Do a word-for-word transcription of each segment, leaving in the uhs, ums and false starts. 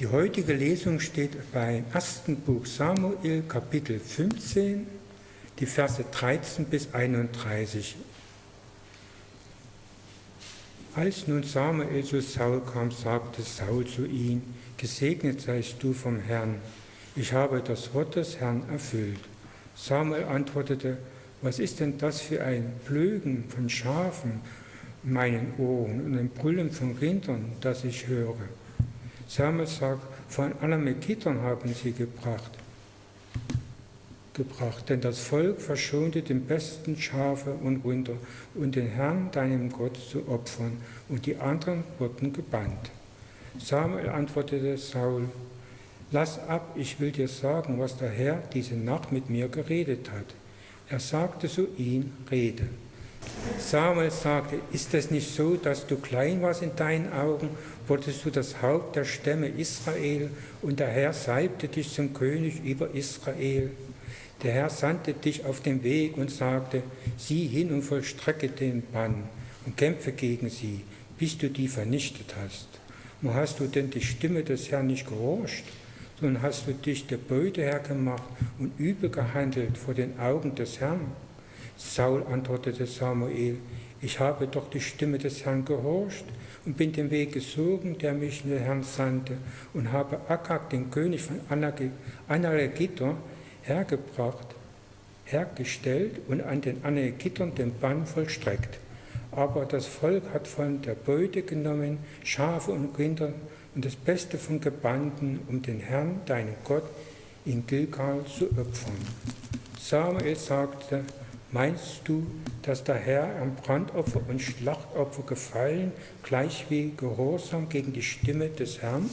Die heutige Lesung steht beim ersten Buch Samuel, Kapitel fünfzehn, die Verse dreizehn bis einunddreißig. Als nun Samuel zu Saul kam, sagte Saul zu ihm: Gesegnet seist du vom Herrn, ich habe das Wort des Herrn erfüllt. Samuel antwortete: Was ist denn das für ein Blöken von Schafen in meinen Ohren und ein Brüllen von Rindern, das ich höre? Samuel sagt: Von Amalekitern haben sie gebracht, gebracht, denn das Volk verschonte den besten Schafe und Rinder, um den Herrn, deinem Gott, zu opfern, und die anderen wurden gebannt. Samuel antwortete Saul: Lass ab, ich will dir sagen, was der Herr diese Nacht mit mir geredet hat. Er sagte zu ihm: Rede. Samuel sagte: Ist es nicht so, dass du klein warst in deinen Augen, wurdest du das Haupt der Stämme Israel, und der Herr salbte dich zum König über Israel? Der Herr sandte dich auf den Weg und sagte: Sieh hin und vollstrecke den Bann und kämpfe gegen sie, bis du die vernichtet hast. Wo hast du denn die Stimme des Herrn nicht gehorcht, sondern hast du dich der Beute hergemacht und übel gehandelt vor den Augen des Herrn? Saul antwortete Samuel: Ich habe doch die Stimme des Herrn gehorcht und bin den Weg gezogen, der mich der Herrn sandte, und habe Agag, den König von Amalekiter, hergebracht, hergestellt und an den Amalekitern den Bann vollstreckt. Aber das Volk hat von der Beute genommen Schafe und Rinder und das Beste von Gebannten, um den Herrn, deinen Gott, in Gilgal zu opfern. Samuel sagte: Meinst du, dass der Herr am Brandopfer und Schlachtopfer gefallen, gleich wie Gehorsam gegen die Stimme des Herrn?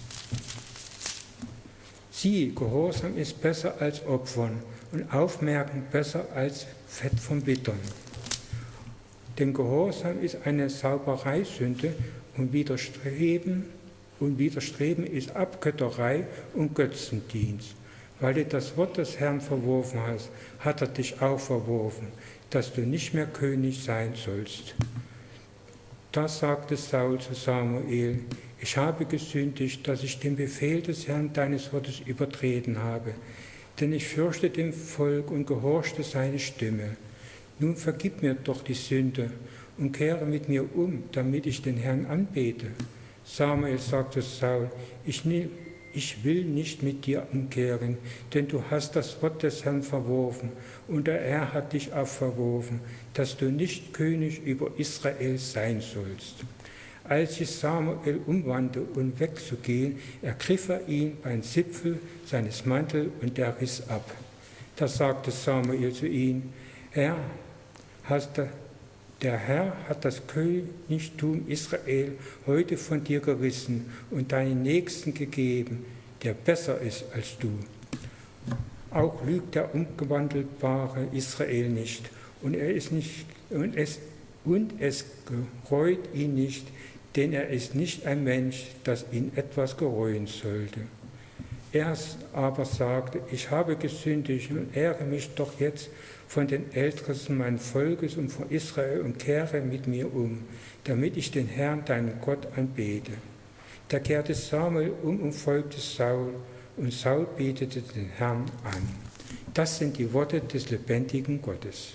Sieh, Gehorsam ist besser als Opfern und Aufmerken besser als Fett vom Bittern. Denn Gehorsam ist eine Saubereisünde und Widerstreben, und Widerstreben ist Abgötterei und Götzendienst. Weil du das Wort des Herrn verworfen hast, hat er dich auch verworfen, dass du nicht mehr König sein sollst. Da sagte Saul zu Samuel: Ich habe gesündigt, dass ich den Befehl des Herrn deines Wortes übertreten habe, denn ich fürchte dem Volk und gehorchte seine Stimme. Nun vergib mir doch die Sünde und kehre mit mir um, damit ich den Herrn anbete. Samuel sagte Saul: Ich nehme Ich will nicht mit dir umkehren, denn du hast das Wort des Herrn verworfen, und der Herr hat dich auch verworfen, dass du nicht König über Israel sein sollst. Als sich Samuel umwandte, um wegzugehen, ergriff er ihn beim Zipfel seines Mantels und der riss ab. Da sagte Samuel zu ihm: Herr, hast du Der Herr hat das Königtum Israel heute von dir gerissen und deinen Nächsten gegeben, der besser ist als du. Auch lügt der umgewandelbare Israel nicht, und er ist nicht und es, und es gereut ihn nicht, denn er ist nicht ein Mensch, das ihn etwas gereuen sollte. Er aber sagte: Ich habe gesündigt und ehre mich doch jetzt von den Ältesten meines Volkes und von Israel und kehre mit mir um, damit ich den Herrn, deinen Gott, anbete. Da kehrte Samuel um und folgte Saul, und Saul betete den Herrn an. Das sind die Worte des lebendigen Gottes.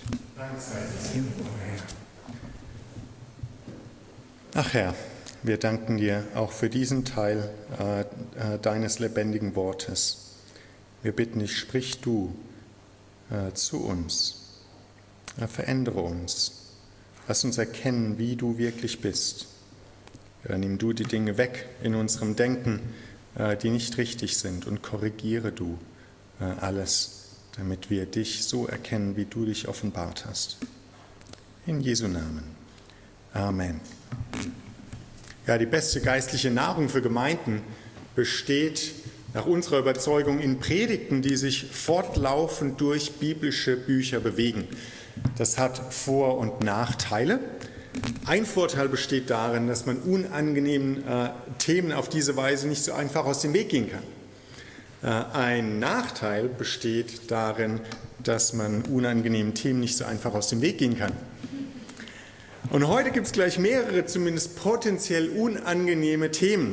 Ach Herr, wir danken dir auch für diesen Teil äh, äh, deines lebendigen Wortes. Wir bitten dich, sprich du äh, zu uns, äh, verändere uns, lass uns erkennen, wie du wirklich bist. Äh, nimm du die Dinge weg in unserem Denken, äh, die nicht richtig sind, und korrigiere du äh, alles, damit wir dich so erkennen, wie du dich offenbart hast. In Jesu Namen. Amen. Ja, die beste geistliche Nahrung für Gemeinden besteht nach unserer Überzeugung in Predigten, die sich fortlaufend durch biblische Bücher bewegen. Das hat Vor- und Nachteile. Ein Vorteil besteht darin, dass man unangenehmen äh, Themen auf diese Weise nicht so einfach aus dem Weg gehen kann. Äh, ein Nachteil besteht darin, dass man unangenehmen Themen nicht so einfach aus dem Weg gehen kann. Und heute gibt es gleich mehrere, zumindest potenziell unangenehme Themen,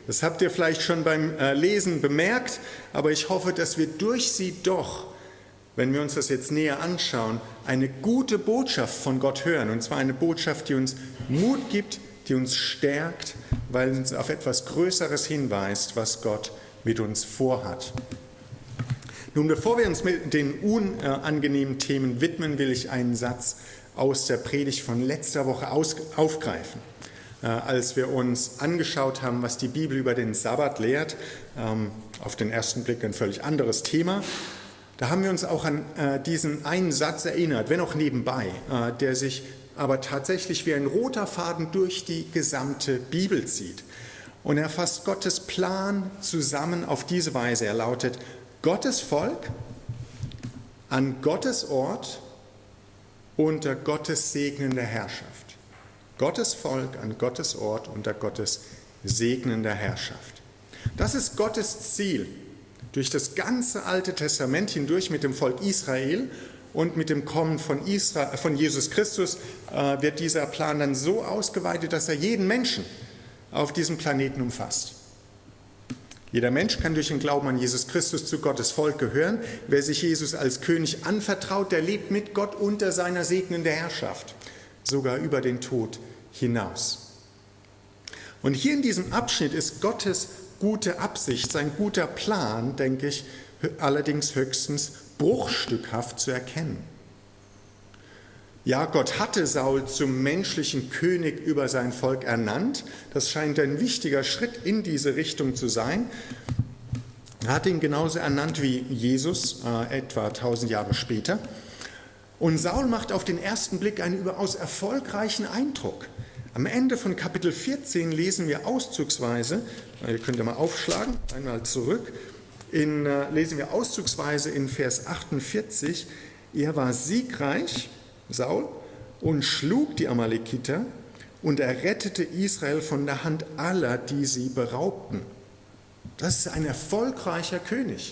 Das habt ihr vielleicht schon beim Lesen bemerkt, aber ich hoffe, dass wir durch sie doch, wenn wir uns das jetzt näher anschauen, eine gute Botschaft von Gott hören. Und zwar eine Botschaft, die uns Mut gibt, die uns stärkt, weil uns auf etwas Größeres hinweist, was Gott mit uns vorhat. Nun, bevor wir uns mit den unangenehmen Themen widmen, will ich einen Satz aus der Predigt von letzter Woche aus, aufgreifen. Äh, als wir uns angeschaut haben, was die Bibel über den Sabbat lehrt, ähm, auf den ersten Blick ein völlig anderes Thema, da haben wir uns auch an äh, diesen einen Satz erinnert, wenn auch nebenbei, äh, der sich aber tatsächlich wie ein roter Faden durch die gesamte Bibel zieht. Und er fasst Gottes Plan zusammen auf diese Weise. Er lautet: Gottes Volk an Gottes Ort unter Gottes segnender Herrschaft. Gottes Volk an Gottes Ort unter Gottes segnender Herrschaft. Das ist Gottes Ziel. Durch das ganze Alte Testament hindurch mit dem Volk Israel und mit dem Kommen von, Israel, von Jesus Christus äh, wird dieser Plan dann so ausgeweitet, dass er jeden Menschen auf diesem Planeten umfasst. Jeder Mensch kann durch den Glauben an Jesus Christus zu Gottes Volk gehören. Wer sich Jesus als König anvertraut, der lebt mit Gott unter seiner segnenden Herrschaft, sogar über den Tod hinaus. Und hier in diesem Abschnitt ist Gottes gute Absicht, sein guter Plan, denke ich, allerdings höchstens bruchstückhaft zu erkennen. Ja, Gott hatte Saul zum menschlichen König über sein Volk ernannt. Das scheint ein wichtiger Schritt in diese Richtung zu sein. Er hat ihn genauso ernannt wie Jesus, äh, etwa tausend Jahre später. Und Saul macht auf den ersten Blick einen überaus erfolgreichen Eindruck. Am Ende von Kapitel vierzehn lesen wir auszugsweise, ihr könnt ja mal aufschlagen, einmal zurück, in, äh, lesen wir auszugsweise in Vers achtundvierzig, er war siegreich, Saul, und schlug die Amalekiter und er rettete Israel von der Hand aller, die sie beraubten. Das ist ein erfolgreicher König.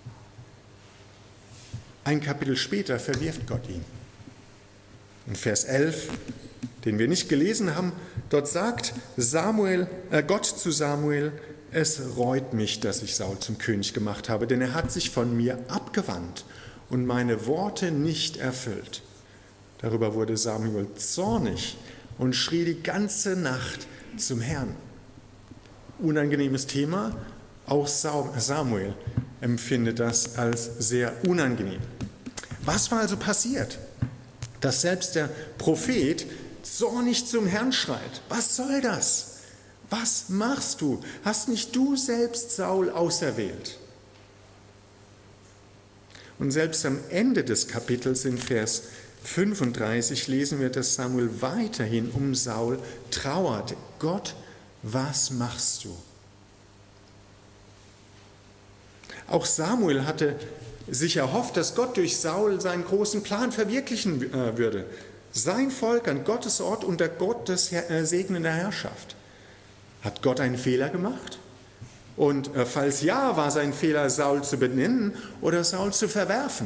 Ein Kapitel später verwirft Gott ihn. In Vers elf, den wir nicht gelesen haben, dort sagt Samuel, äh Gott zu Samuel: Es reut mich, dass ich Saul zum König gemacht habe, denn er hat sich von mir abgewandt und meine Worte nicht erfüllt. Darüber wurde Samuel zornig und schrie die ganze Nacht zum Herrn. Unangenehmes Thema, auch Samuel empfindet das als sehr unangenehm. Was war also passiert? Dass selbst der Prophet zornig zum Herrn schreit: Was soll das? Was machst du? Hast nicht du selbst Saul auserwählt? Und selbst am Ende des Kapitels in Vers fünfunddreißig lesen wir, dass Samuel weiterhin um Saul trauerte. Gott, was machst du? Auch Samuel hatte sich erhofft, dass Gott durch Saul seinen großen Plan verwirklichen äh, würde. Sein Volk an Gottes Ort unter Gottes äh, segnender Herrschaft. Hat Gott einen Fehler gemacht? Und äh, falls ja, war sein Fehler, Saul zu benennen oder Saul zu verwerfen?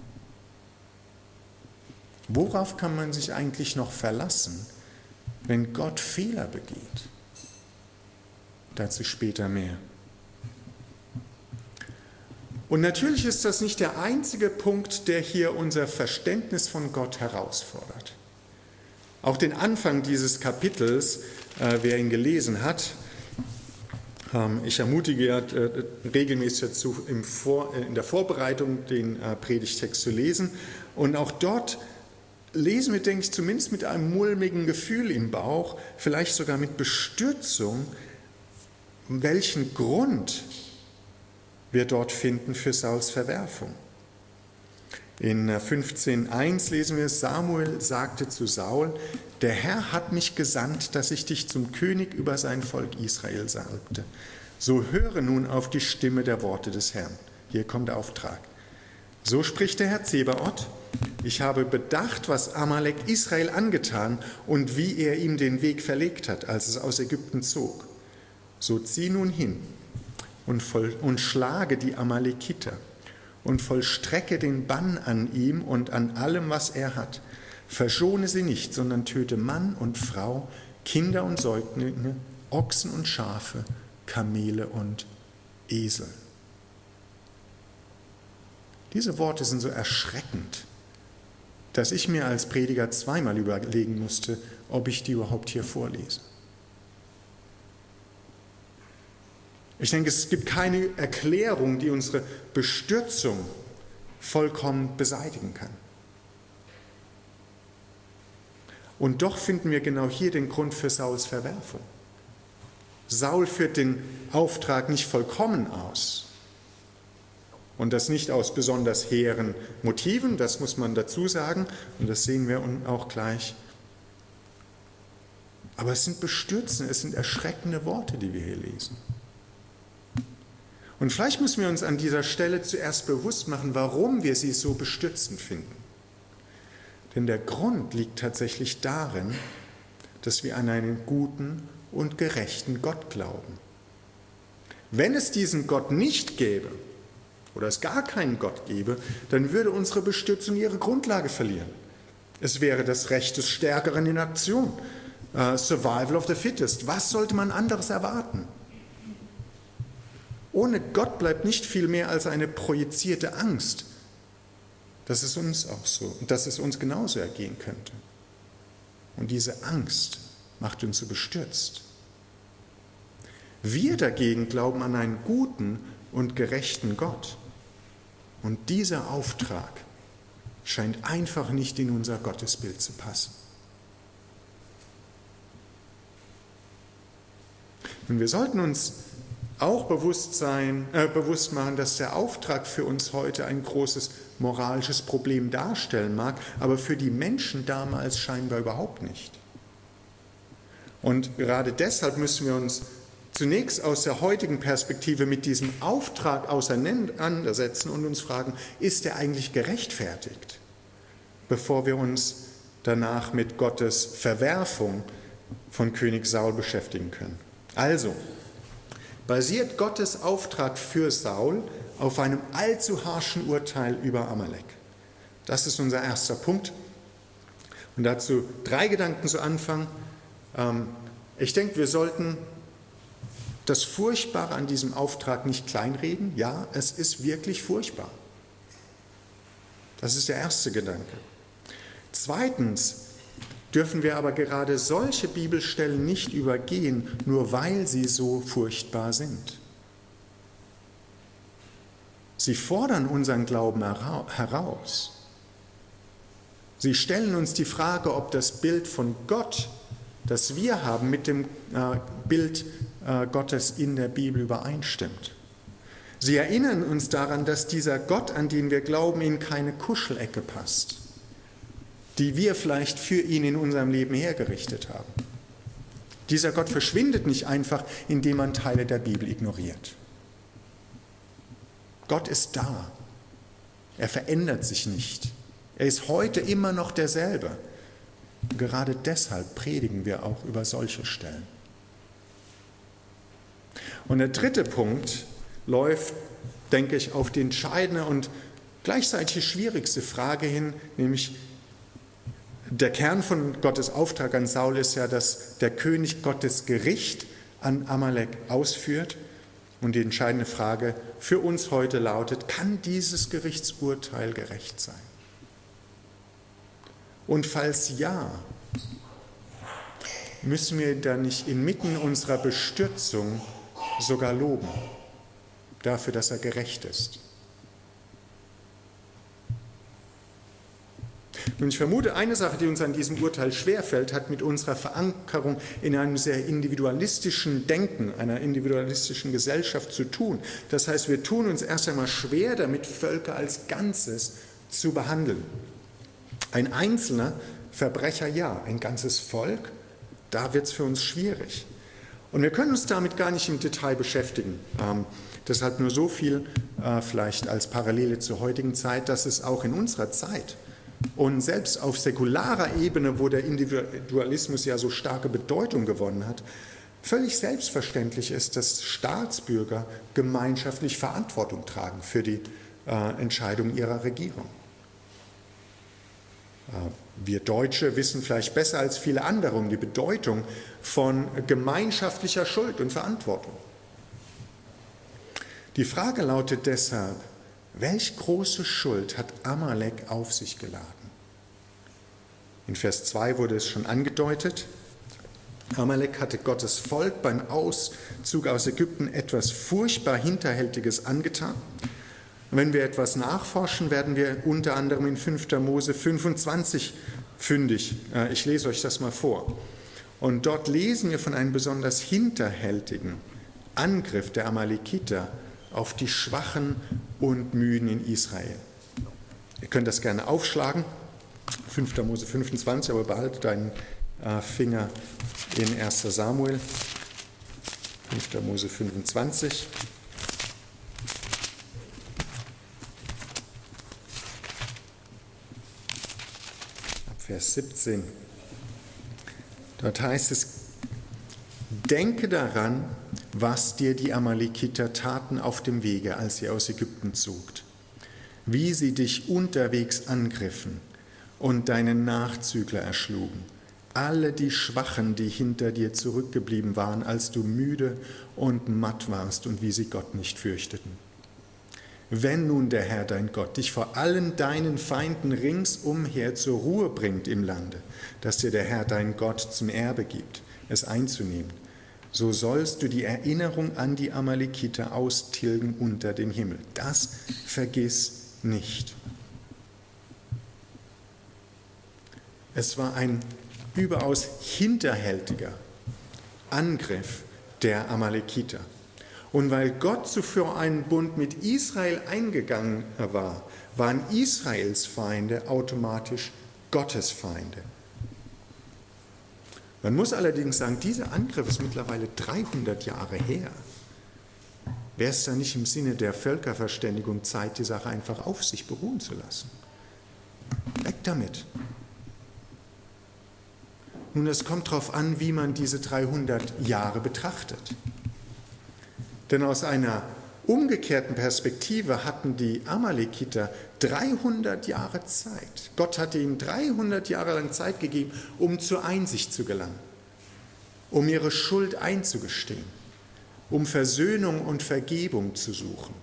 Worauf kann man sich eigentlich noch verlassen, wenn Gott Fehler begeht? Dazu später mehr. Und natürlich ist das nicht der einzige Punkt, der hier unser Verständnis von Gott herausfordert. Auch den Anfang dieses Kapitels, äh, wer ihn gelesen hat, ähm, ich ermutige äh, regelmäßig dazu, im Vor, äh, in der Vorbereitung den äh, Predigtext zu lesen. Und auch dort lesen wir, denke ich, zumindest mit einem mulmigen Gefühl im Bauch, vielleicht sogar mit Bestürzung, welchen Grund wir dort finden für Sauls Verwerfung. In fünfzehn eins lesen wir: Samuel sagte zu Saul: Der Herr hat mich gesandt, dass ich dich zum König über sein Volk Israel salbte. So höre nun auf die Stimme der Worte des Herrn. Hier kommt der Auftrag. So spricht der Herr Zebaoth: Ich habe bedacht, was Amalek Israel angetan und wie er ihm den Weg verlegt hat, als es aus Ägypten zog. So zieh nun hin und, voll, und schlage die Amalekiter und vollstrecke den Bann an ihm und an allem, was er hat. Verschone sie nicht, sondern töte Mann und Frau, Kinder und Säuglinge, Ochsen und Schafe Kamele und Esel. Diese Worte sind so erschreckend, dass ich mir als Prediger zweimal überlegen musste, ob ich die überhaupt hier vorlese. Ich denke, es gibt keine Erklärung, die unsere Bestürzung vollkommen beseitigen kann. Und doch finden wir genau hier den Grund für Sauls Verwerfung. Saul führt den Auftrag nicht vollkommen aus. Und das nicht aus besonders hehren Motiven, das muss man dazu sagen, und das sehen wir auch gleich. Aber es sind bestürzende, es sind erschreckende Worte, die wir hier lesen. Und vielleicht müssen wir uns an dieser Stelle zuerst bewusst machen, warum wir sie so bestürzend finden. Denn der Grund liegt tatsächlich darin, dass wir an einen guten und gerechten Gott glauben. Wenn es diesen Gott nicht gäbe, oder es gar keinen Gott gäbe, dann würde unsere Bestürzung ihre Grundlage verlieren. Es wäre das Recht des Stärkeren in Aktion, uh, Survival of the Fittest. Was sollte man anderes erwarten? Ohne Gott bleibt nicht viel mehr als eine projizierte Angst, dass es uns auch so, dass es uns genauso ergehen könnte. Und diese Angst macht uns so bestürzt. Wir dagegen glauben an einen guten und gerechten Gott. Und dieser Auftrag scheint einfach nicht in unser Gottesbild zu passen. Und wir sollten uns auch bewusst sein, äh, bewusst machen, dass der Auftrag für uns heute ein großes moralisches Problem darstellen mag, aber für die Menschen damals scheinbar überhaupt nicht. Und gerade deshalb müssen wir uns zunächst aus der heutigen Perspektive mit diesem Auftrag auseinandersetzen und uns fragen, ist er eigentlich gerechtfertigt, bevor wir uns danach mit Gottes Verwerfung von König Saul beschäftigen können. Also, basiert Gottes Auftrag für Saul auf einem allzu harschen Urteil über Amalek. Das ist unser erster Punkt. Und dazu drei Gedanken zu Anfang. Ich denke, wir sollten das Furchtbare an diesem Auftrag nicht kleinreden. Ja, es ist wirklich furchtbar. Das ist der erste Gedanke. Zweitens dürfen wir aber gerade solche Bibelstellen nicht übergehen, nur weil sie so furchtbar sind. Sie fordern unseren Glauben heraus. Sie stellen uns die Frage, ob das Bild von Gott, das wir haben, mit dem äh, Bild äh, Gottes in der Bibel übereinstimmt. Sie erinnern uns daran, dass dieser Gott, an den wir glauben, in keine Kuschelecke passt, die wir vielleicht für ihn in unserem Leben hergerichtet haben. Dieser Gott verschwindet nicht einfach, indem man Teile der Bibel ignoriert. Gott ist da. Er verändert sich nicht. Er ist heute immer noch derselbe. Gerade deshalb predigen wir auch über solche Stellen. Und der dritte Punkt läuft, denke ich, auf die entscheidende und gleichzeitig schwierigste Frage hin, nämlich der Kern von Gottes Auftrag an Saul ist ja, dass der König Gottes Gericht an Amalek ausführt. Und die entscheidende Frage für uns heute lautet, kann dieses Gerichtsurteil gerecht sein? Und falls ja, müssen wir dann nicht inmitten unserer Bestürzung sogar loben dafür, dass er gerecht ist. Und ich vermute, eine Sache, die uns an diesem Urteil schwerfällt, hat mit unserer Verankerung in einem sehr individualistischen Denken, einer individualistischen Gesellschaft zu tun. Das heißt, wir tun uns erst einmal schwer damit, Völker als Ganzes zu behandeln. Ein einzelner Verbrecher ja, ein ganzes Volk, da wird es für uns schwierig. Und wir können uns damit gar nicht im Detail beschäftigen. Ähm, deshalb nur so viel, äh, vielleicht als Parallele zur heutigen Zeit, dass es auch in unserer Zeit und selbst auf säkularer Ebene, wo der Individualismus ja so starke Bedeutung gewonnen hat, völlig selbstverständlich ist, dass Staatsbürger gemeinschaftlich Verantwortung tragen für die äh, Entscheidung ihrer Regierung. Äh, wir Deutsche wissen vielleicht besser als viele andere um die Bedeutung von gemeinschaftlicher Schuld und Verantwortung. Die Frage lautet deshalb, welch große Schuld hat Amalek auf sich geladen? In Vers zwei wurde es schon angedeutet. Amalek hatte Gottes Volk beim Auszug aus Ägypten etwas furchtbar Hinterhältiges angetan. Und wenn wir etwas nachforschen, werden wir unter anderem in fünfter Mose fünfundzwanzig fündig. Ich lese euch das mal vor. Und dort lesen wir von einem besonders hinterhältigen Angriff der Amalekiter auf die Schwachen und Müden in Israel. Ihr könnt das gerne aufschlagen, fünfter Mose fünfundzwanzig, aber behaltet deinen äh, Finger in erster Samuel, fünfter Mose fünfundzwanzig. Ab Vers siebzehn. Dort heißt es, denke daran, was dir die Amalekiter taten auf dem Wege, als ihr aus Ägypten zogt, wie sie dich unterwegs angriffen und deinen Nachzügler erschlugen, alle die Schwachen, die hinter dir zurückgeblieben waren, als du müde und matt warst und wie sie Gott nicht fürchteten. Wenn nun der Herr, dein Gott, dich vor allen deinen Feinden ringsumher zur Ruhe bringt im Lande, das dir der Herr, dein Gott, zum Erbe gibt, es einzunehmen, so sollst du die Erinnerung an die Amalekiter austilgen unter dem Himmel. Das vergiss nicht. Es war ein überaus hinterhältiger Angriff der Amalekiter. Und weil Gott zuvor einen Bund mit Israel eingegangen war, waren Israels Feinde automatisch Gottes Feinde. Man muss allerdings sagen, dieser Angriff ist mittlerweile dreihundert Jahre her. Wäre es da nicht im Sinne der Völkerverständigung Zeit, die Sache einfach auf sich beruhen zu lassen? Weg damit. Nun, es kommt darauf an, wie man diese dreihundert Jahre betrachtet. Denn aus einer umgekehrten Perspektive hatten die Amalekiter dreihundert Jahre Zeit. Gott hatte ihnen dreihundert Jahre lang Zeit gegeben, um zur Einsicht zu gelangen, um ihre Schuld einzugestehen, um Versöhnung und Vergebung zu suchen.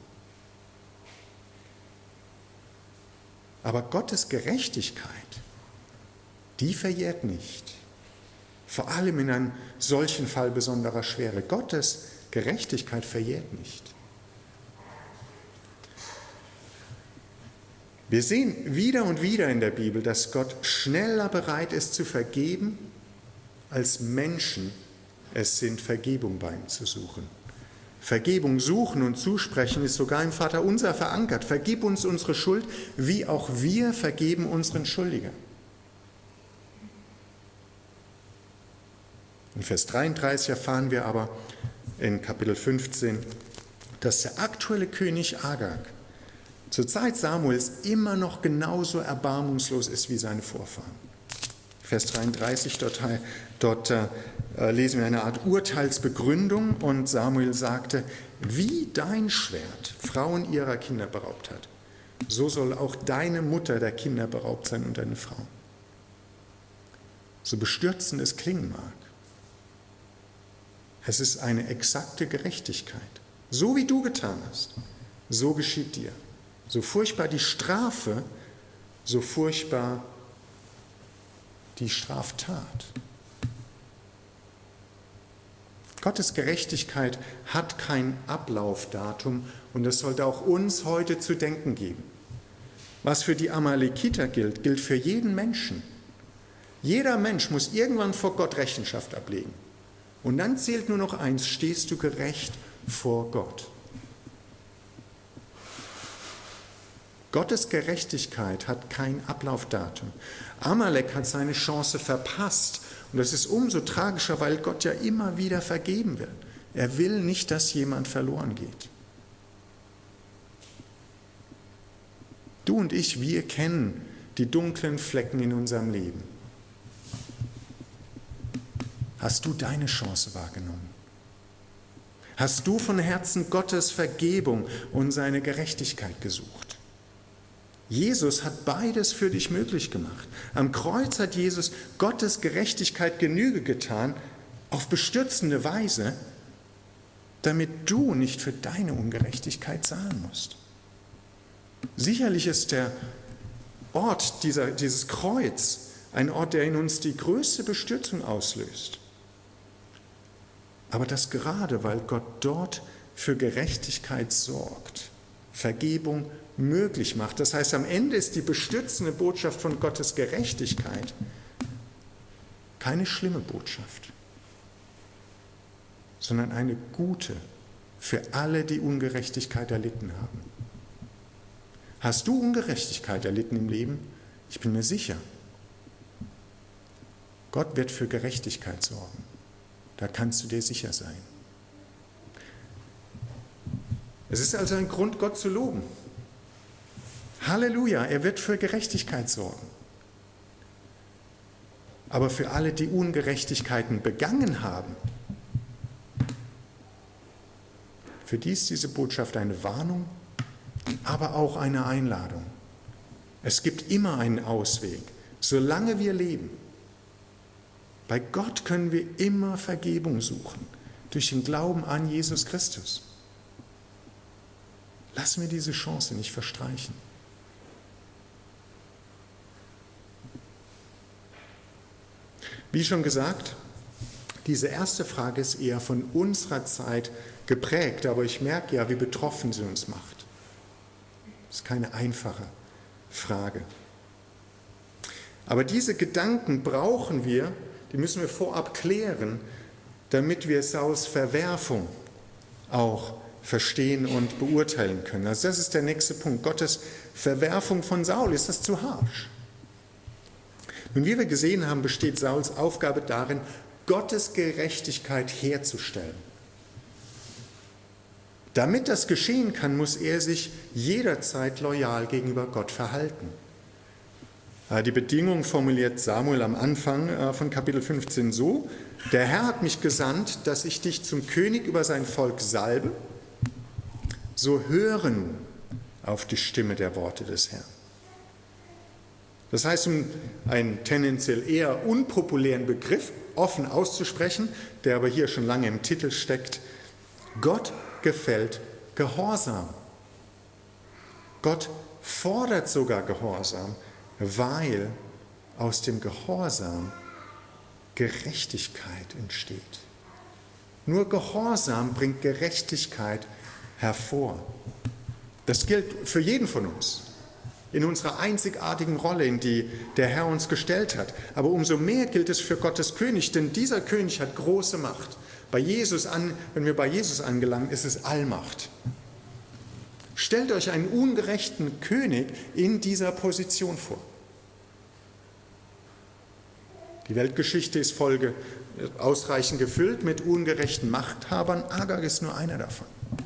Aber Gottes Gerechtigkeit, die verjährt nicht. Vor allem in einem solchen Fall besonderer Schwere. Gottes Gerechtigkeit verjährt nicht. Wir sehen wieder und wieder in der Bibel, dass Gott schneller bereit ist zu vergeben, als Menschen es sind, Vergebung bei ihm zu suchen. Vergebung suchen und zusprechen ist sogar im Vaterunser verankert. Vergib uns unsere Schuld, wie auch wir vergeben unseren Schuldigen. In Vers dreiunddreißig erfahren wir aber in Kapitel fünfzehn, dass der aktuelle König Agag zur Zeit Samuels immer noch genauso erbarmungslos ist wie seine Vorfahren. Vers dreiunddreißig, dort, dort äh, lesen wir eine Art Urteilsbegründung und Samuel sagte, wie dein Schwert Frauen ihrer Kinder beraubt hat, so soll auch deine Mutter der Kinder beraubt sein und deine Frau. So bestürzend es klingen mag. Es ist eine exakte Gerechtigkeit. So wie du getan hast, so geschieht dir. So furchtbar die Strafe, so furchtbar die Straftat. Gottes Gerechtigkeit hat kein Ablaufdatum und es sollte auch uns heute zu denken geben. Was für die Amalekiter gilt, gilt für jeden Menschen. Jeder Mensch muss irgendwann vor Gott Rechenschaft ablegen. Und dann zählt nur noch eins, stehst du gerecht vor Gott. Gottes Gerechtigkeit hat kein Ablaufdatum. Amalek hat seine Chance verpasst. Und das ist umso tragischer, weil Gott ja immer wieder vergeben will. Er will nicht, dass jemand verloren geht. Du und ich, wir kennen die dunklen Flecken in unserem Leben. Hast du deine Chance wahrgenommen? Hast du von Herzen Gottes Vergebung und seine Gerechtigkeit gesucht? Jesus hat beides für dich möglich gemacht. Am Kreuz hat Jesus Gottes Gerechtigkeit Genüge getan, auf bestürzende Weise. damit du nicht für deine Ungerechtigkeit zahlen musst. Sicherlich ist der Ort, dieser, dieses Kreuz, ein Ort, der in uns die größte Bestürzung auslöst. Aber das gerade, weil Gott dort für Gerechtigkeit sorgt, Vergebung möglich macht. Das heißt, am Ende ist die bestürzende Botschaft von Gottes Gerechtigkeit keine schlimme Botschaft, sondern eine gute für alle, die Ungerechtigkeit erlitten haben. Hast du Ungerechtigkeit erlitten im Leben? Ich bin mir sicher, Gott wird für Gerechtigkeit sorgen. Da kannst du dir sicher sein. Es ist also ein Grund, Gott zu loben. Halleluja, er wird für Gerechtigkeit sorgen. Aber für alle, die Ungerechtigkeiten begangen haben, für die ist diese Botschaft eine Warnung, aber auch eine Einladung. Es gibt immer einen Ausweg, solange wir leben. Bei Gott können wir immer Vergebung suchen, durch den Glauben an Jesus Christus. Lass mir diese Chance nicht verstreichen. Wie schon gesagt, diese erste Frage ist eher von unserer Zeit geprägt, aber ich merke ja, wie betroffen sie uns macht. Das ist keine einfache Frage. Aber diese Gedanken brauchen wir, die müssen wir vorab klären, damit wir Sauls Verwerfung auch verstehen und beurteilen können. Also das ist der nächste Punkt. Gottes Verwerfung von Saul, ist das zu harsch? Nun, wie wir gesehen haben, besteht Sauls Aufgabe darin, Gottes Gerechtigkeit herzustellen. Damit das geschehen kann, muss er sich jederzeit loyal gegenüber Gott verhalten. Die Bedingung formuliert Samuel am Anfang von Kapitel fünfzehn so: Der Herr hat mich gesandt, dass ich dich zum König über sein Volk salbe, so höre nun auf die Stimme der Worte des Herrn. Das heißt, um einen tendenziell eher unpopulären Begriff offen auszusprechen, der aber hier schon lange im Titel steckt: Gott gefällt Gehorsam. Gott fordert sogar Gehorsam, weil aus dem Gehorsam Gerechtigkeit entsteht. Nur Gehorsam bringt Gerechtigkeit hervor. Das gilt für jeden von uns, in unserer einzigartigen Rolle, in die der Herr uns gestellt hat. Aber umso mehr gilt es für Gottes König, denn dieser König hat große Macht. Bei Jesus an, wenn wir bei Jesus angelangen, ist es Allmacht. Stellt euch einen ungerechten König in dieser Position vor. Die Weltgeschichte ist Folge ausreichend gefüllt mit ungerechten Machthabern. Agag ist nur einer davon.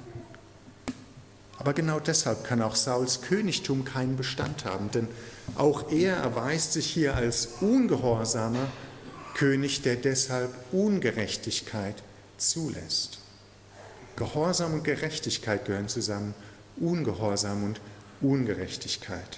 Aber genau deshalb kann auch Sauls Königtum keinen Bestand haben, denn auch er erweist sich hier als ungehorsamer König, der deshalb Ungerechtigkeit zulässt. Gehorsam und Gerechtigkeit gehören zusammen, Ungehorsam und Ungerechtigkeit.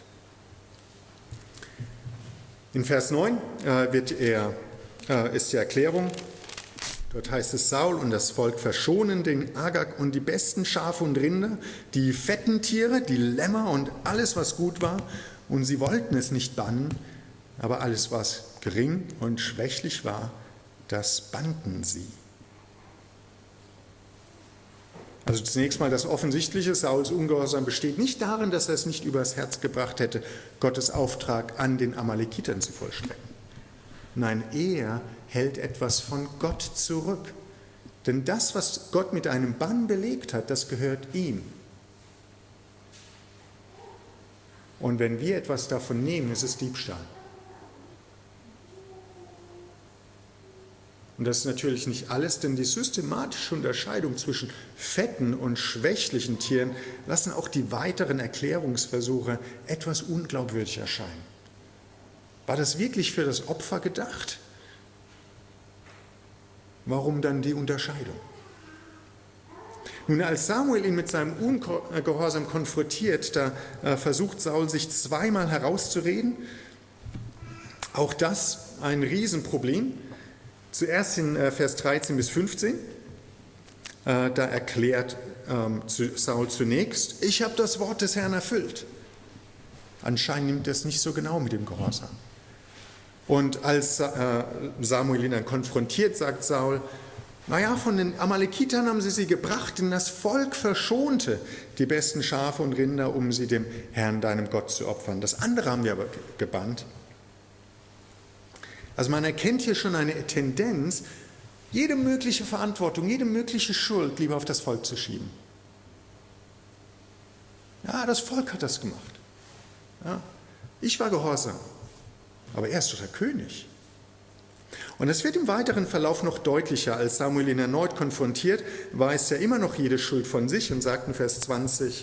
In Vers neun äh, wird er, äh, ist die Erklärung. Dort heißt es: Saul und das Volk verschonen den Agag und die besten Schafe und Rinder, die fetten Tiere, die Lämmer und alles, was gut war. Und sie wollten es nicht bannen, aber alles, was gering und schwächlich war, das bannten sie. Also zunächst mal das Offensichtliche: Sauls Ungehorsam besteht nicht darin, dass er es nicht übers Herz gebracht hätte, Gottes Auftrag an den Amalekitern zu vollstrecken. Nein, er hält etwas von Gott zurück. Denn das, was Gott mit einem Bann belegt hat, das gehört ihm. Und wenn wir etwas davon nehmen, ist es Diebstahl. Und das ist natürlich nicht alles, denn die systematische Unterscheidung zwischen fetten und schwächlichen Tieren lassen auch die weiteren Erklärungsversuche etwas unglaubwürdig erscheinen. War das wirklich für das Opfer gedacht? Warum dann die Unterscheidung? Nun, als Samuel ihn mit seinem Ungehorsam konfrontiert, da äh, versucht Saul sich zweimal herauszureden. Auch das ein Riesenproblem. Zuerst in äh, Vers dreizehn bis fünfzehn. äh, da erklärt ähm, zu Saul zunächst, ich habe das Wort des Herrn erfüllt. Anscheinend nimmt er es nicht so genau mit dem Gehorsam. Und als äh, Samuel ihn dann konfrontiert, sagt Saul, naja, von den Amalekitern haben sie sie gebracht, denn das Volk verschonte die besten Schafe und Rinder, um sie dem Herrn, deinem Gott, zu opfern. Das andere haben wir aber gebannt. Also man erkennt hier schon eine Tendenz, jede mögliche Verantwortung, jede mögliche Schuld lieber auf das Volk zu schieben. Ja, das Volk hat das gemacht. Ja, ich war gehorsam, aber er ist doch der König. Und es wird im weiteren Verlauf noch deutlicher, als Samuel ihn erneut konfrontiert, weist er immer noch jede Schuld von sich und sagt in Vers zwanzig,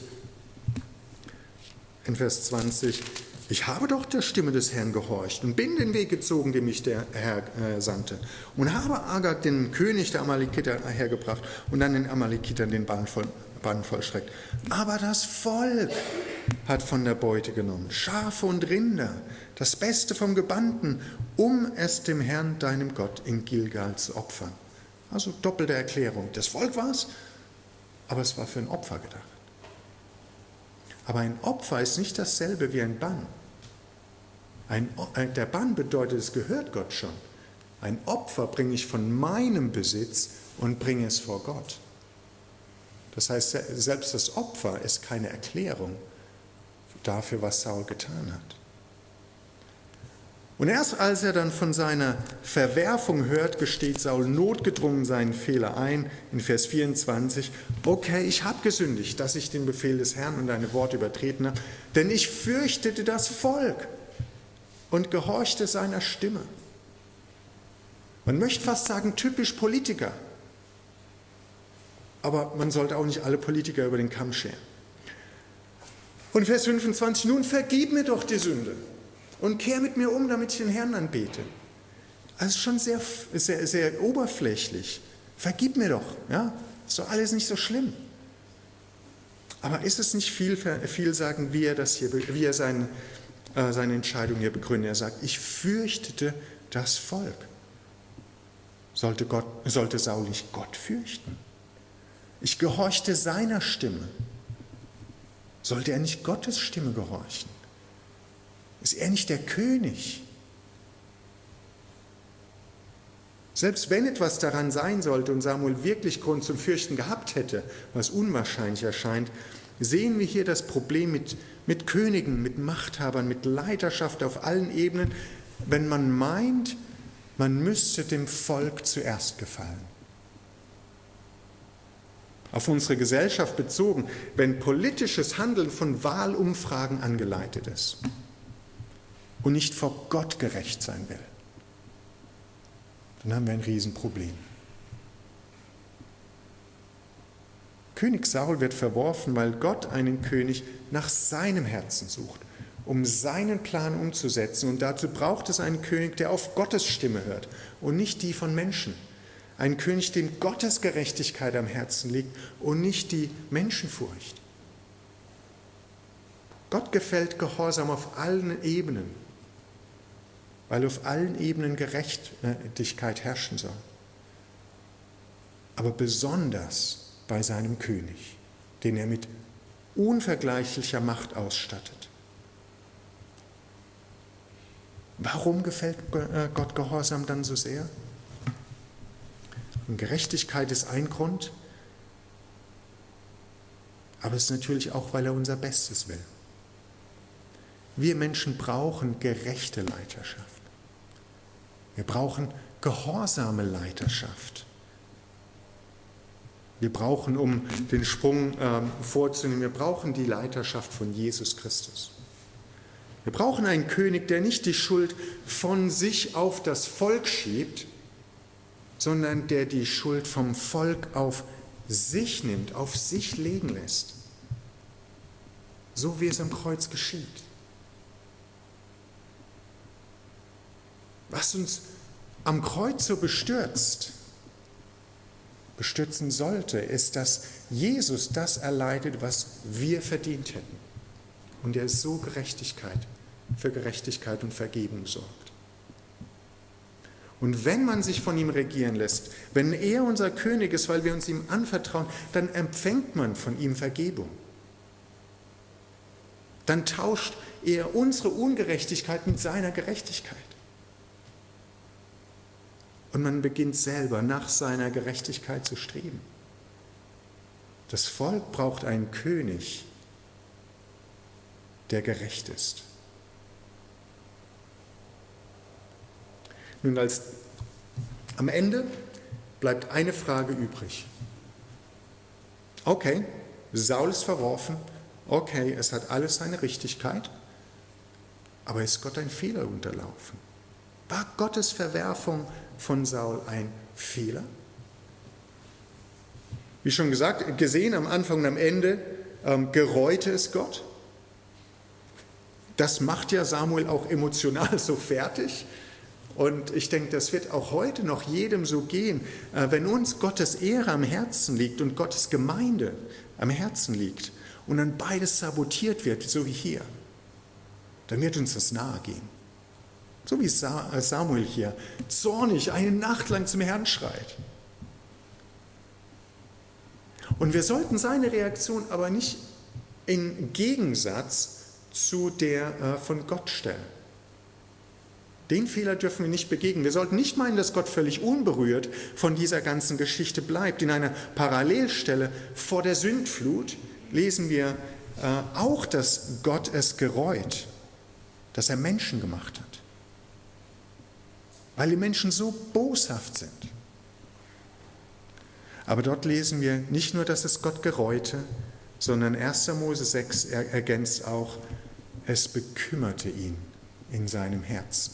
in Vers zwanzig, ich habe doch der Stimme des Herrn gehorcht und bin den Weg gezogen, den mich der Herr äh, sandte, und habe Agag, den König der Amalekiter, hergebracht und dann den Amalekitern den Bann, voll, Bann vollstreckt. Aber das Volk hat von der Beute genommen, Schafe und Rinder, das Beste vom Gebannten, um es dem Herrn, deinem Gott, in Gilgal zu opfern. Also doppelte Erklärung. Das Volk war es, aber es war für ein Opfer gedacht. Aber ein Opfer ist nicht dasselbe wie ein Bann. Ein, der Bann bedeutet, es gehört Gott schon. Ein Opfer bringe ich von meinem Besitz und bringe es vor Gott. Das heißt, selbst das Opfer ist keine Erklärung dafür, was Saul getan hat. Und erst als er dann von seiner Verwerfung hört, gesteht Saul notgedrungen seinen Fehler ein, in Vers vierundzwanzig, okay, ich habe gesündigt, dass ich den Befehl des Herrn und deine Worte übertreten habe, denn ich fürchtete das Volk und gehorchte seiner Stimme. Man möchte fast sagen, typisch Politiker. Aber man sollte auch nicht alle Politiker über den Kamm scheren. Und Vers fünfundzwanzig, nun vergib mir doch die Sünde und kehr mit mir um, damit ich den Herrn anbete. Also schon sehr, sehr, sehr oberflächlich. Vergib mir doch, ja, ist doch alles nicht so schlimm. Aber ist es nicht viel, viel sagen, wie er, das hier, wie er seine, äh, seine Entscheidung hier begründet? Er sagt, ich fürchtete das Volk. Sollte, Gott, sollte Saul nicht Gott fürchten? Ich gehorchte seiner Stimme. Sollte er nicht Gottes Stimme gehorchen? Ist er nicht der König? Selbst wenn etwas daran sein sollte und Samuel wirklich Grund zum Fürchten gehabt hätte, was unwahrscheinlich erscheint, sehen wir hier das Problem mit, mit Königen, mit Machthabern, mit Leiterschaft auf allen Ebenen, wenn man meint, man müsste dem Volk zuerst gefallen. Auf unsere Gesellschaft bezogen, wenn politisches Handeln von Wahlumfragen angeleitet ist und nicht vor Gott gerecht sein will, dann haben wir ein Riesenproblem. König Saul wird verworfen, weil Gott einen König nach seinem Herzen sucht, um seinen Plan umzusetzen. Und dazu braucht es einen König, der auf Gottes Stimme hört und nicht die von Menschen. Ein König, dem Gottes Gerechtigkeit am Herzen liegt und nicht die Menschenfurcht. Gott gefällt Gehorsam auf allen Ebenen, weil auf allen Ebenen Gerechtigkeit herrschen soll. Aber besonders bei seinem König, den er mit unvergleichlicher Macht ausstattet. Warum gefällt Gott Gehorsam dann so sehr? Und Gerechtigkeit ist ein Grund, aber es ist natürlich auch, weil er unser Bestes will. Wir Menschen brauchen gerechte Leiterschaft. Wir brauchen gehorsame Leiterschaft. Wir brauchen, um den Sprung äh, vorzunehmen, wir brauchen die Leiterschaft von Jesus Christus. Wir brauchen einen König, der nicht die Schuld von sich auf das Volk schiebt, sondern der die Schuld vom Volk auf sich nimmt, auf sich legen lässt. So wie es am Kreuz geschieht. Was uns am Kreuz so bestürzt, bestürzen sollte, ist, dass Jesus das erleidet, was wir verdient hätten. Und er ist so Gerechtigkeit, für Gerechtigkeit und Vergebung sorgt. Und wenn man sich von ihm regieren lässt, wenn er unser König ist, weil wir uns ihm anvertrauen, dann empfängt man von ihm Vergebung. Dann tauscht er unsere Ungerechtigkeit mit seiner Gerechtigkeit. Und man beginnt selber nach seiner Gerechtigkeit zu streben. Das Volk braucht einen König, der gerecht ist. Nun, als, am Ende bleibt eine Frage übrig. Okay, Saul ist verworfen, okay, es hat alles seine Richtigkeit, aber ist Gott ein Fehler unterlaufen? War Gottes Verwerfung von Saul ein Fehler? Wie schon gesagt, gesehen am Anfang und am Ende, ähm, gereute es Gott. Das macht ja Samuel auch emotional so fertig. Und ich denke, das wird auch heute noch jedem so gehen. Äh, wenn uns Gottes Ehre am Herzen liegt und Gottes Gemeinde am Herzen liegt und dann beides sabotiert wird, so wie hier, dann wird uns das nahe gehen. So wie Samuel hier zornig eine Nacht lang zum Herrn schreit. Und wir sollten seine Reaktion aber nicht im Gegensatz zu der äh, von Gott stellen. Den Fehler dürfen wir nicht begegnen. Wir sollten nicht meinen, dass Gott völlig unberührt von dieser ganzen Geschichte bleibt. In einer Parallelstelle vor der Sündflut lesen wir äh, auch, dass Gott es gereut, dass er Menschen gemacht hat. Weil die Menschen so boshaft sind. Aber dort lesen wir nicht nur, dass es Gott gereute, sondern erster Mose sechs ergänzt auch, es bekümmerte ihn in seinem Herzen.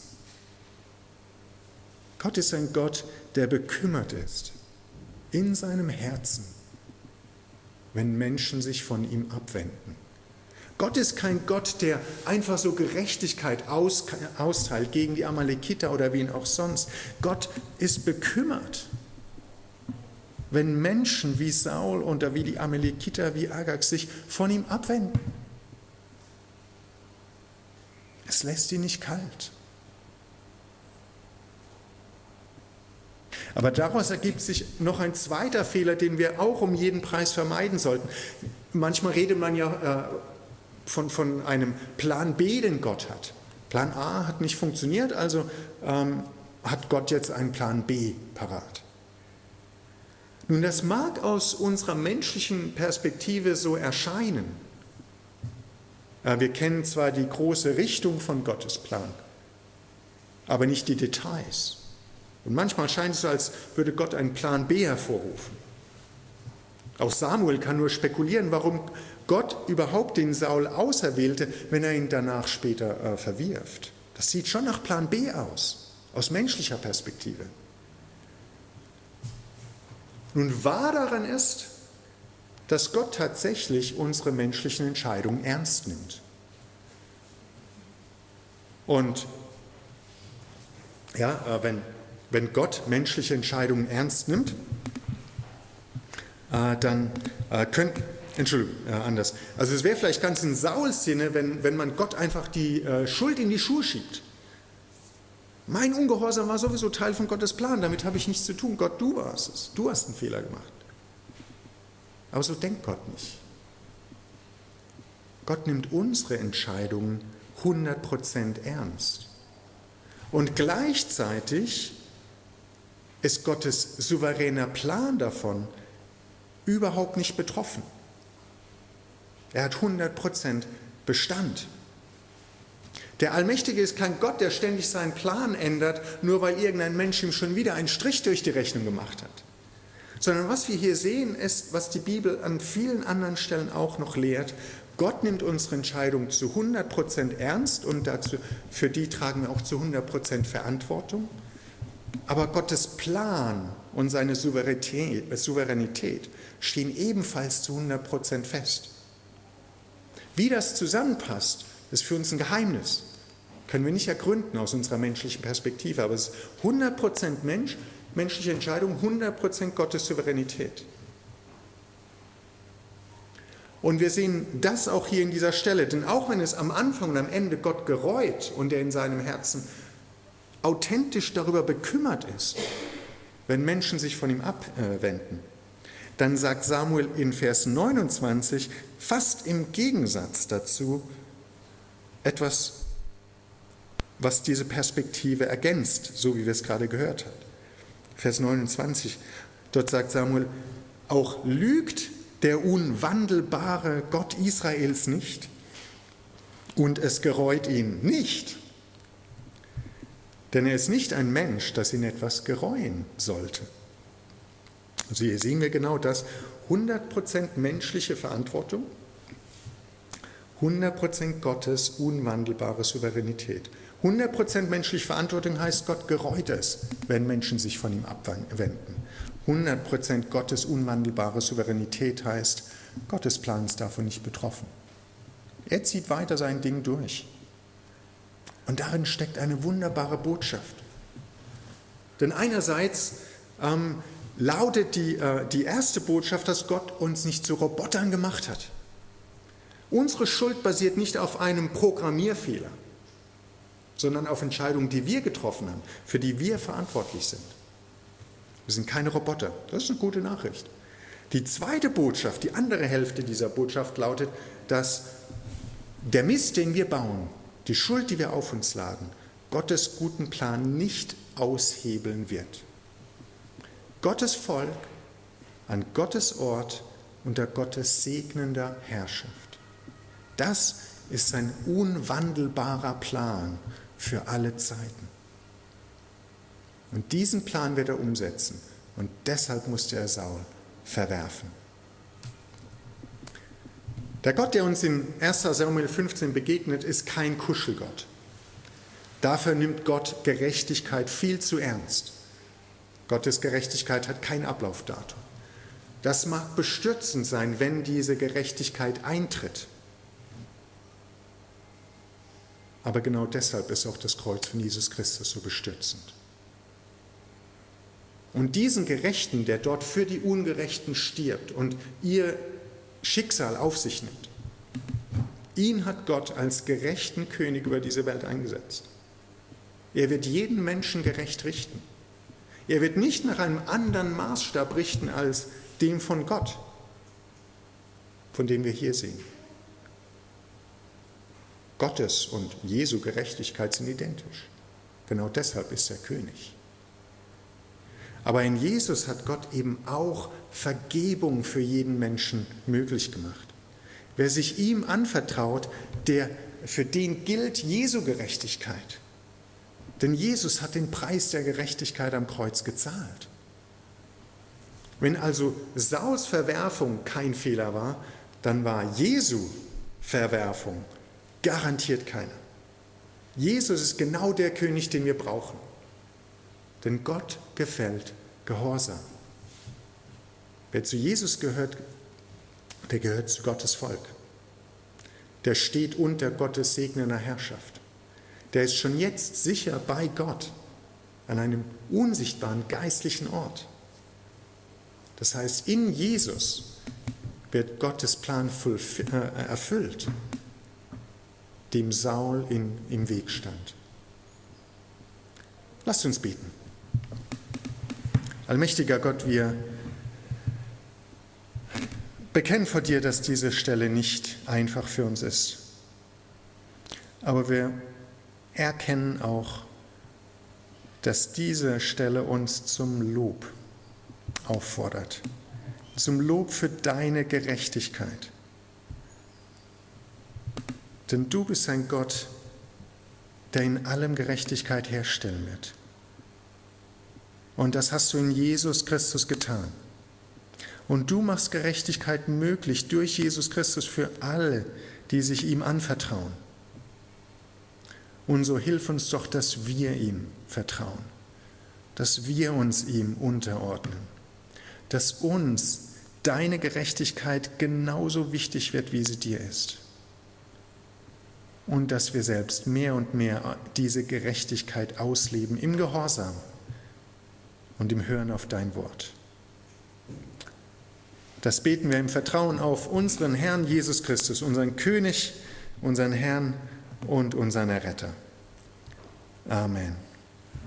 Gott ist ein Gott, der bekümmert ist in seinem Herzen, wenn Menschen sich von ihm abwenden. Gott ist kein Gott, der einfach so Gerechtigkeit austeilt gegen die Amalekiter oder wen auch sonst. Gott ist bekümmert, wenn Menschen wie Saul oder wie die Amalekiter, wie Agag sich von ihm abwenden. Es lässt ihn nicht kalt. Aber daraus ergibt sich noch ein zweiter Fehler, den wir auch um jeden Preis vermeiden sollten. Manchmal redet man ja äh, von, von einem Plan B, den Gott hat. Plan A hat nicht funktioniert, also ähm, hat Gott jetzt einen Plan B parat. Nun, das mag aus unserer menschlichen Perspektive so erscheinen. Äh, wir kennen zwar die große Richtung von Gottes Plan, aber nicht die Details. Und manchmal scheint es so, als würde Gott einen Plan B hervorrufen. Auch Samuel kann nur spekulieren, warum Gott überhaupt den Saul auserwählte, wenn er ihn danach später äh, verwirft. Das sieht schon nach Plan B aus, aus menschlicher Perspektive. Nun, wahr daran ist, dass Gott tatsächlich unsere menschlichen Entscheidungen ernst nimmt. Und ja, äh, wenn Wenn Gott menschliche Entscheidungen ernst nimmt, äh, dann äh, könnte, Entschuldigung, äh, anders. Also es wäre vielleicht ganz in Sauls Sinne, wenn, wenn man Gott einfach die äh, Schuld in die Schuhe schiebt. Mein Ungehorsam war sowieso Teil von Gottes Plan, damit habe ich nichts zu tun. Gott, du warst es, du hast einen Fehler gemacht. Aber so denkt Gott nicht. Gott nimmt unsere Entscheidungen hundert Prozent ernst. Und gleichzeitig ist Gottes souveräner Plan davon überhaupt nicht betroffen. Er hat hundert Prozent Bestand. Der Allmächtige ist kein Gott, der ständig seinen Plan ändert, nur weil irgendein Mensch ihm schon wieder einen Strich durch die Rechnung gemacht hat. Sondern was wir hier sehen, ist, was die Bibel an vielen anderen Stellen auch noch lehrt. Gott nimmt unsere Entscheidung zu hundert Prozent ernst und dazu, für die tragen wir auch zu hundert Prozent Verantwortung. Aber Gottes Plan und seine Souveränität, Souveränität stehen ebenfalls zu hundert Prozent fest. Wie das zusammenpasst, ist für uns ein Geheimnis. Können wir nicht ergründen aus unserer menschlichen Perspektive, aber es ist hundert Prozent Mensch, menschliche Entscheidung, hundert Prozent Gottes Souveränität. Und wir sehen das auch hier in dieser Stelle, denn auch wenn es am Anfang und am Ende Gott gereut und er in seinem Herzen authentisch darüber bekümmert ist, wenn Menschen sich von ihm abwenden, dann sagt Samuel in Vers neunundzwanzig fast im Gegensatz dazu etwas, was diese Perspektive ergänzt, so wie wir es gerade gehört haben. Vers neunundzwanzig, dort sagt Samuel, auch lügt der unwandelbare Gott Israels nicht und es gereut ihn nicht. Denn er ist nicht ein Mensch, das ihn etwas gereuen sollte. Also hier sehen wir genau das, hundert Prozent menschliche Verantwortung, hundert Prozent Gottes unwandelbare Souveränität. hundert Prozent menschliche Verantwortung heißt, Gott gereut es, wenn Menschen sich von ihm abwenden. hundert Prozent Gottes unwandelbare Souveränität heißt, Gottes Plan ist davon nicht betroffen. Er zieht weiter sein Ding durch. Und darin steckt eine wunderbare Botschaft. Denn einerseits ähm, lautet die, äh, die erste Botschaft, dass Gott uns nicht zu Robotern gemacht hat. Unsere Schuld basiert nicht auf einem Programmierfehler, sondern auf Entscheidungen, die wir getroffen haben, für die wir verantwortlich sind. Wir sind keine Roboter. Das ist eine gute Nachricht. Die zweite Botschaft, die andere Hälfte dieser Botschaft lautet, dass der Mist, den wir bauen, die Schuld, die wir auf uns laden, Gottes guten Plan nicht aushebeln wird. Gottes Volk an Gottes Ort unter Gottes segnender Herrschaft. Das ist sein unwandelbarer Plan für alle Zeiten. Und diesen Plan wird er umsetzen. Und deshalb musste er Saul verwerfen. Der Gott, der uns in erster Samuel fünfzehn begegnet, ist kein Kuschelgott. Dafür nimmt Gott Gerechtigkeit viel zu ernst. Gottes Gerechtigkeit hat kein Ablaufdatum. Das mag bestürzend sein, wenn diese Gerechtigkeit eintritt. Aber genau deshalb ist auch das Kreuz von Jesus Christus so bestürzend. Und diesen Gerechten, der dort für die Ungerechten stirbt und ihr Schicksal auf sich nimmt, ihn hat Gott als gerechten König über diese Welt eingesetzt. Er wird jeden Menschen gerecht richten. Er wird nicht nach einem anderen Maßstab richten als dem von Gott, von dem wir hier sehen. Gottes und Jesu Gerechtigkeit sind identisch. Genau deshalb ist er König. Aber in Jesus hat Gott eben auch Vergebung für jeden Menschen möglich gemacht. Wer sich ihm anvertraut, der, für den gilt Jesu Gerechtigkeit. Denn Jesus hat den Preis der Gerechtigkeit am Kreuz gezahlt. Wenn also Sauls Verwerfung kein Fehler war, dann war Jesu Verwerfung garantiert keiner. Jesus ist genau der König, den wir brauchen. Denn Gott gefällt Gehorsam. Wer zu Jesus gehört, der gehört zu Gottes Volk. Der steht unter Gottes segnender Herrschaft. Der ist schon jetzt sicher bei Gott an einem unsichtbaren geistlichen Ort. Das heißt, in Jesus wird Gottes Plan erfüllt, dem Saul in, im Weg stand. Lasst uns beten. Allmächtiger Gott, wir bekennen vor dir, dass diese Stelle nicht einfach für uns ist. Aber wir erkennen auch, dass diese Stelle uns zum Lob auffordert. Zum Lob für deine Gerechtigkeit. Denn du bist ein Gott, der in allem Gerechtigkeit herstellen wird. Und das hast du in Jesus Christus getan. Und du machst Gerechtigkeit möglich durch Jesus Christus für alle, die sich ihm anvertrauen. Und so hilf uns doch, dass wir ihm vertrauen, dass wir uns ihm unterordnen, dass uns deine Gerechtigkeit genauso wichtig wird, wie sie dir ist. Und dass wir selbst mehr und mehr diese Gerechtigkeit ausleben im Gehorsam und im Hören auf dein Wort. Das beten wir im Vertrauen auf unseren Herrn Jesus Christus, unseren König, unseren Herrn und unseren Retter. Amen.